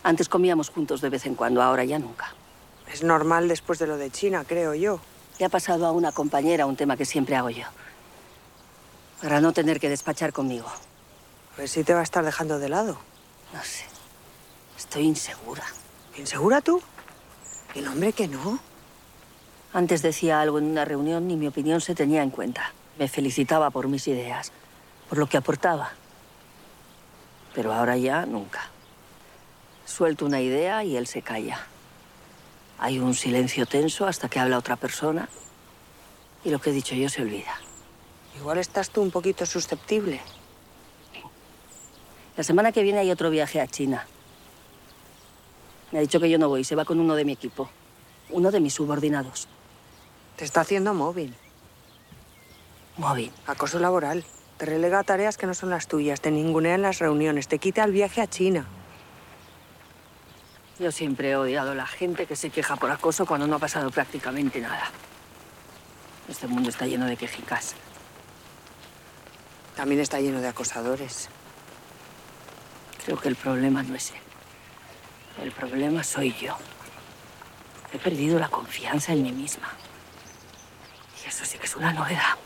Antes comíamos juntos de vez en cuando, ahora ya nunca. Es normal después de lo de China, creo yo. Le ha pasado a una compañera un tema que siempre hago yo. Para no tener que despachar conmigo. A ver si te va a estar dejando de lado. No sé. Estoy insegura. ¿Insegura tú? El hombre que no. Antes decía algo en una reunión y mi opinión se tenía en cuenta. Me felicitaba por mis ideas, por lo que aportaba. Pero ahora ya nunca. Suelto una idea y él se calla. Hay un silencio tenso hasta que habla otra persona y lo que he dicho yo se olvida. Igual estás tú un poquito susceptible. La semana que viene hay otro viaje a China. Me ha dicho que yo no voy, se va con uno de mi equipo. Uno de mis subordinados. Te está haciendo móvil. Móvil. Acoso laboral. Te relega a tareas que no son las tuyas, te ningunea en las reuniones, te quita el viaje a China. Yo siempre he odiado a la gente que se queja por acoso cuando no ha pasado prácticamente nada. Este mundo está lleno de quejicas. También está lleno de acosadores. Creo que el problema no es él. El problema soy yo. He perdido la confianza en mí misma. Y eso sí que es una novedad.